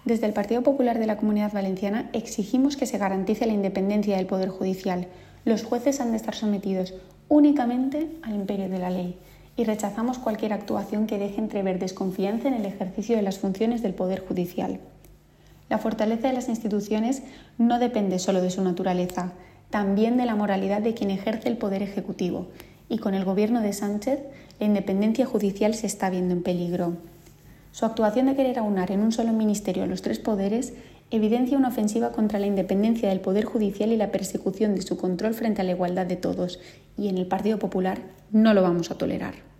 Desde el Partido Popular de la Comunidad Valenciana exigimos que se garantice la independencia del Poder Judicial. Los jueces han de estar sometidos únicamente al imperio de la ley y rechazamos cualquier actuación que deje entrever desconfianza en el ejercicio de las funciones del Poder Judicial. La fortaleza de las instituciones no depende solo de su naturaleza, también de la moralidad de quien ejerce el poder ejecutivo, y con el gobierno de Sánchez, la independencia judicial se está viendo en peligro. Su actuación de querer aunar en un solo ministerio los tres poderes evidencia una ofensiva contra la independencia del Poder Judicial y la persecución de su control frente a la igualdad de todos, y en el Partido Popular no lo vamos a tolerar.